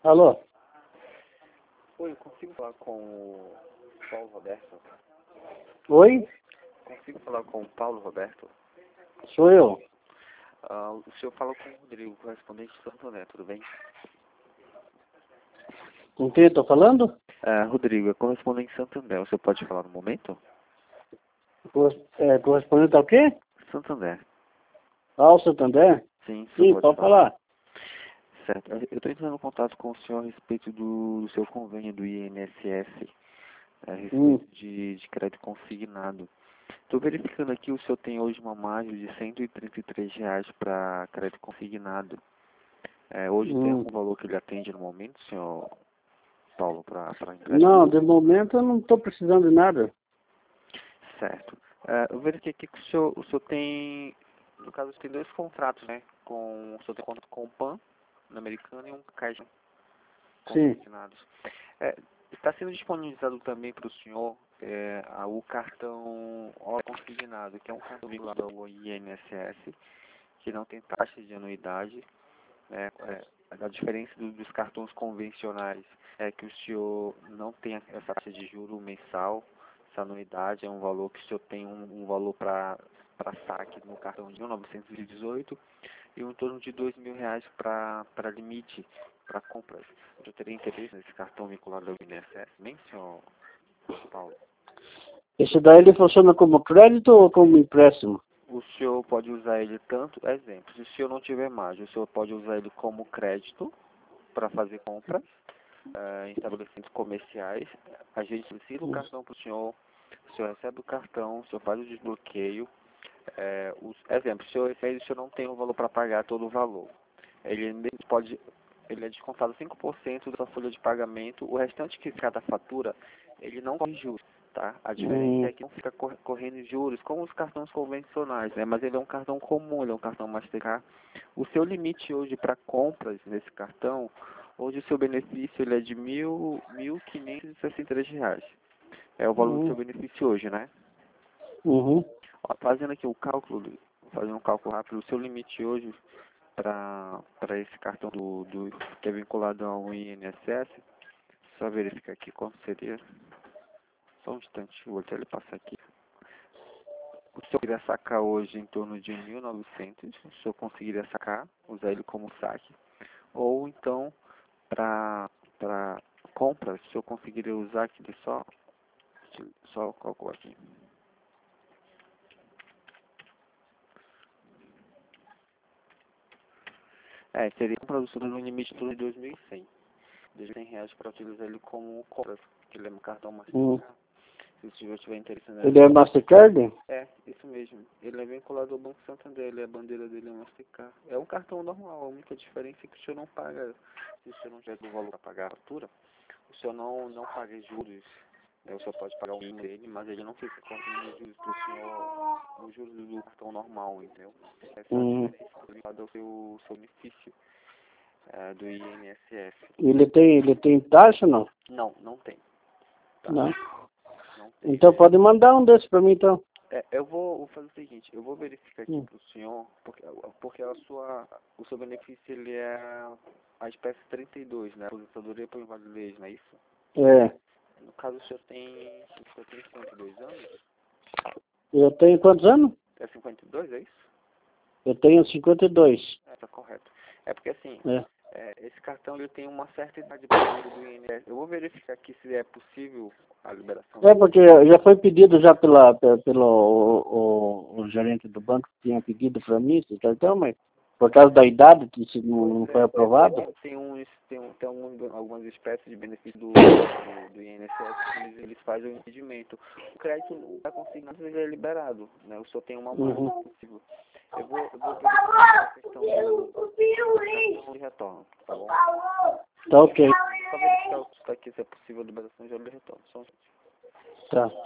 Alô? Oi, eu consigo falar com o Paulo Roberto? Oi? Consigo falar com o Paulo Roberto? Sou eu. O senhor fala com o Rodrigo, correspondente de Santo André, tudo bem? Com quem eu tô falando? Rodrigo, é correspondente de Santo André. O senhor pode falar no momento? Correspondente ao quê? Santo André. Ao Santander? Sim, o senhor Sim, pode pode falar. falar. Certo. Eu estou entrando em contato com o senhor a respeito do seu convênio do INSS, a respeito de crédito consignado. Estou verificando aqui, o senhor tem hoje uma margem de R$ 133 para crédito consignado. Hoje tem algum valor que ele atende no momento, senhor Paulo, para empréstimo? Não, de momento eu não estou precisando de nada. Certo. Eu verifiquei aqui que o senhor tem, no caso, tem dois contratos, né? O senhor tem um contrato com o PAN, no americano, e um Caixa Sim. consignados. Está sendo disponibilizado também para o senhor o cartão Hora Consignado, que é um cartão vinculado ao INSS, que não tem taxa de anuidade. A diferença dos cartões convencionais é que o senhor não tem essa taxa de juro mensal. Essa anuidade é um valor que o senhor tem um valor para saque no cartão de 1.918 e em torno de R$ 2.000 para limite, para compras. Eu teria interesse nesse cartão vinculado ao INSS, bem, senhor Paulo? Esse daí ele funciona como crédito ou como empréstimo? O senhor pode usar ele tanto, exemplo, se o senhor não tiver margem, o senhor pode usar ele como crédito para fazer compras em estabelecimentos comerciais. A gente solicita o cartão para o senhor recebe o cartão, o senhor faz o desbloqueio. Exemplo, se o senhor não tem o valor para pagar todo o valor, ele é descontado 5% da sua folha de pagamento, o restante que ficar da fatura, ele não corre juros, tá? A diferença é que não fica correndo juros como os cartões convencionais, né? Mas ele é um cartão comum, ele é um cartão Mastercard. O seu limite hoje para compras nesse cartão, hoje o seu benefício ele é de R$ 1.563. É o valor do seu benefício hoje, né? Fazendo aqui o cálculo, fazendo um cálculo rápido, o seu limite hoje para esse cartão que é vinculado ao INSS, só verificar aqui quanto seria. Só um instante, vou até ele passar aqui. O senhor iria sacar hoje em torno de 1.900, o senhor conseguiria sacar, usar ele como saque. Ou então, para compras, o senhor conseguiria usar aqui só calcular aqui. Seria uma produção no limite de R$ 2.100 para utilizar ele como compras, porque ele é um cartão Mastercard. Se o senhor tiver interesse nele. Ele é Mastercard? Isso mesmo. Ele é vinculado ao Banco Santander, a bandeira dele é Mastercard. É um cartão normal, a única diferença é que o senhor não paga, se o senhor não tiver o valor para pagar a fatura, o senhor não paga juros. O senhor pode pagar o mínimo dele, mas ele não fica correndo os juros para o senhor, os juros do cartão normal, entendeu? Essa é a diferença vinculada ao seu benefício do INSS. Ele tem taxa ou não? Não tem. Tá? Não. Não tem. Então pode mandar um desses para mim então. Eu vou fazer o seguinte, eu vou verificar aqui para o senhor, porque o seu benefício ele é a espécie 32, né? Aposentadoria por invalidez, não é isso? No caso, o senhor tem 52 anos? Eu tenho quantos anos? É 52, é isso? Eu tenho 52. Tá correto. É porque assim, esse cartão ele tem uma certa idade para o do INSS. Eu vou verificar aqui se é possível a liberação. Porque já foi pedido já pelo o gerente do banco que tinha pedido para mim esse cartão, mas por causa da idade que se não foi aprovado. Tem algumas espécies de benefício do INSS que eles fazem o impedimento. O crédito da consignado ele é liberado, né? O senhor tem uma margem possível. Eu vou verificar a questão do cartão de retorno, tá bom? Tá ok. Só verificar aqui se é possível a liberação de retorno. Só um instante. Tá.